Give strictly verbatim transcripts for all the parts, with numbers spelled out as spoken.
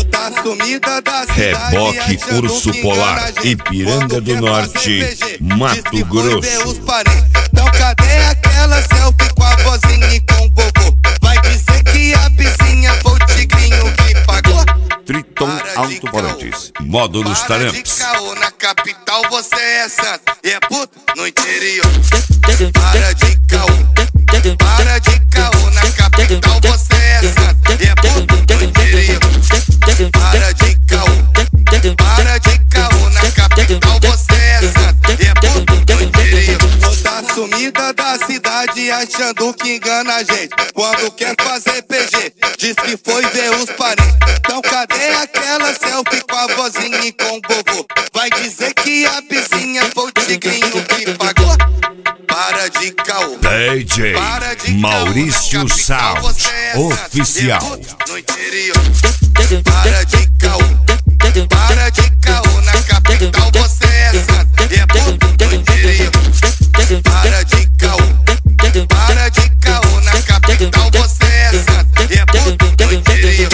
Tá sumida da cidade, Reboque Urso Polar, Ipiranga do Norte, Mato Grosso. Então cadê aquela selfie com a vozinha e com o vovô? Vai dizer que a vizinha foi o tigrinho que pagou. Triton Alto-Falantes, módulos Taramps. Na capital você é santo e é puto no interior. Para de caô, para de caô. Na capital você é santo e é puto no interior. Para de caô, para de caô. Na capital você é santo e é puto no interior. Tá sumida da cidade achando que engana a gente quando quer fazer P G, diz que foi ver os parentes. Então cadê aquela selfie com a vozinha e com o vovô? Vai dizer que a vizinha foi o tigrinho que pagou. Para de caô, D J Maurício Sound Oficial. No interior. Para de caô, para de caô. Na capital você é santo e é puto no interior. Para de caô, para de caô. Na capital você é santo e é puto no interior.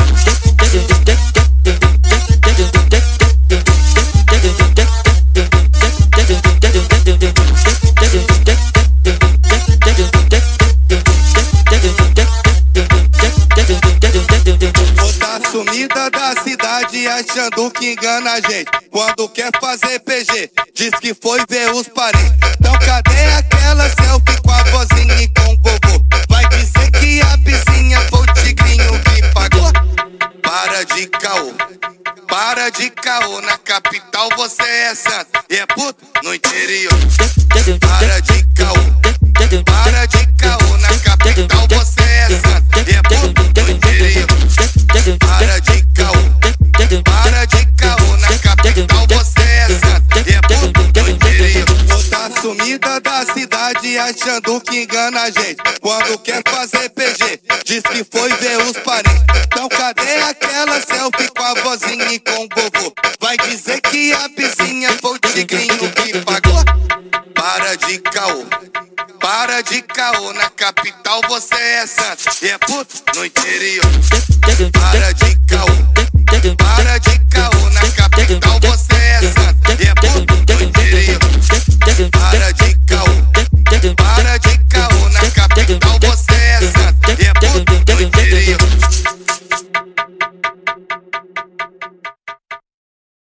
Tá sumida da cidade achando que engana a gente quando quer fazer P G, diz que foi ver os parentes. Então cadê aquela selfie com a vozinha e com o vovô? Vai dizer que a vizinha foi o tigrinho que pagou. Para de caô, para de caô. Na capital você é santo e é puto no interior. Para de caô, para de caô. Na capital você é santo e é puto no interior. Para de caô, para de caô. Na capital você é santo e é puto no interior. Tá sumida da cidade achando que engana a gente quando quer fazer P G, diz que foi ver os parentes. Então cadê aquela selfie com a vozinha e com o vovô? Vai dizer que a vizinha foi o tigrinho que pagou. Para de caô, para de caô. Na capital você é santo e é puto no interior. Para de caô, para de caô. Na capital você é santo e é puto no interior.